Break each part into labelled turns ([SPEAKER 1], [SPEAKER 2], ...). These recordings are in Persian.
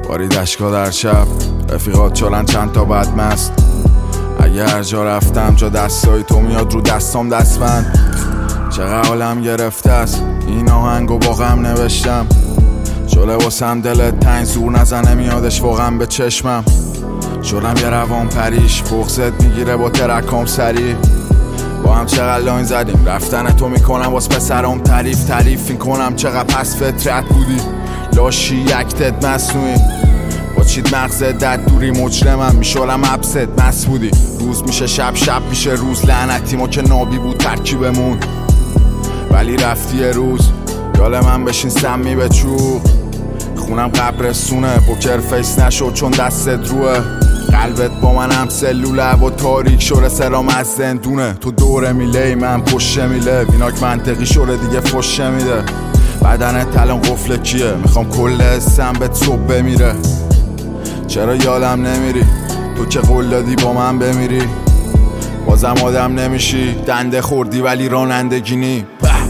[SPEAKER 1] باری دشکا در شب رفیقات چالن چند تا بدمست. اگه هر جا رفتم جا دستای تو میاد رو دستام دستبند. چقدر حالم گرفته است این آهنگو با غم نوشتم. شله واسم دلت تنگ زور نزنه میادش واقعا به چشمم. شدم یه روان پریش بغزت میگیره با ترکام سری. با هم چقدر لاین زدیم رفتن تو میکنم واس پسرام تعریف میکنم چقدر پس فطرت بودی لاشی یکتت مصنوعی. با چید مغزت در دوری مجرمم میشولم حبست مس بودی. روز میشه شب میشه روز لعنتی ما که نابی بود ترکیبمون. ولی رفتی یه روز یال من بشین سمی به چوب. خونم قبرستونه پوکر فیس نشد چون دستت روه. قلبت با من هم سلوله و تاریک شوره سرام از زندونه. تو دوره میله من پشه میله ویناک منطقی شوره دیگه فشه میده. بدنت الان قفل کیه میخوام کل اسم به صبح بمیره. چرا یادم نمیری تو که قول دادی با من بمیری. بازم آدم نمیشی دنده خوردی ولی رانندگی نی.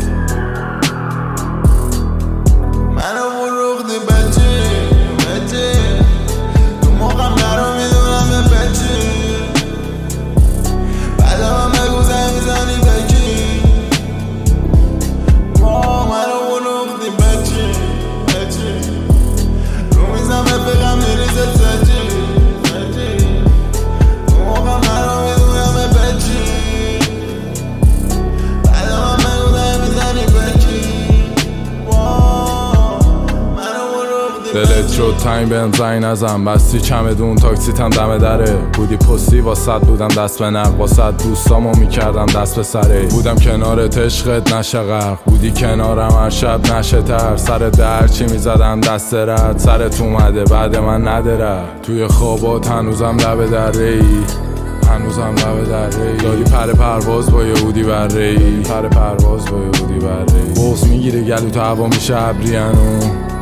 [SPEAKER 2] دلت شد تنگ بهم زنگ نزن بستی چمدون تاکسیت هم دم دره. بودی پستی واسط بودم دست به نق واسط دوستامو میکردم دست به سره. بودم کنارت عشقت نشه غرق بودی کنارم هر شب نشه تر. سرت به هرچی میزدم دست رد سرت اومده بعد من نداره. توی خوابات هنوزم لب دره ای داری پرواز با یهودی بره ای بغض میگیره گلو تو هوا میشه ابریانو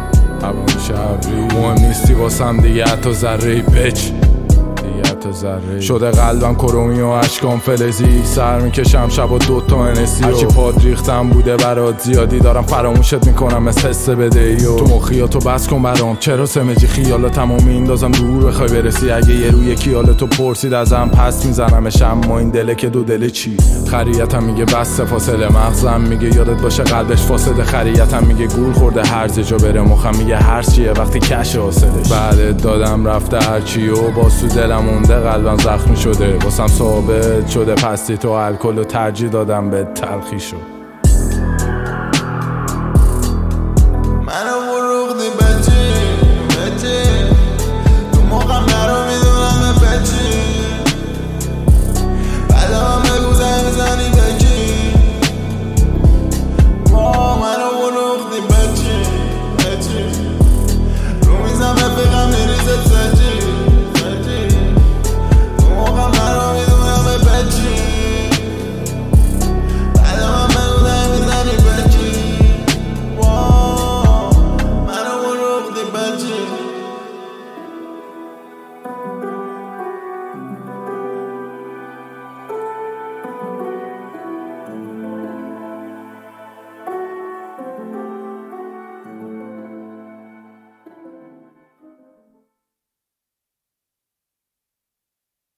[SPEAKER 2] مهم نیستی واسم دیگه حتی ذره بچ شده قلبم کرومی و اشکام فلزی. سر میکشم شب و 2 تا انسی هرچی پاد ریختم بوده برات زیادی دارم فراموشت میکنم مثل حس بدهی. تو مخیاتو بس کن برام چرا سمجی خیالاتمو میندازم دور بخوای برسی. اگه یه روی کیالتو پرسید ازم پس میزنمش اما این دله که دو دله چی. خریتم میگه بس فاصله مغزم میگه یادت باشه قلبش فاسده. خریتم میگه گول خورده هرز جا بره مخم میگه هرز چیه وقتی کش حاصلش. بعد دادم رفته هرچی و باسو دلم مونده قلبم زخمی شده واسم ثابت شده پستی تو الکل و ترجیح دادم به تلخی شد.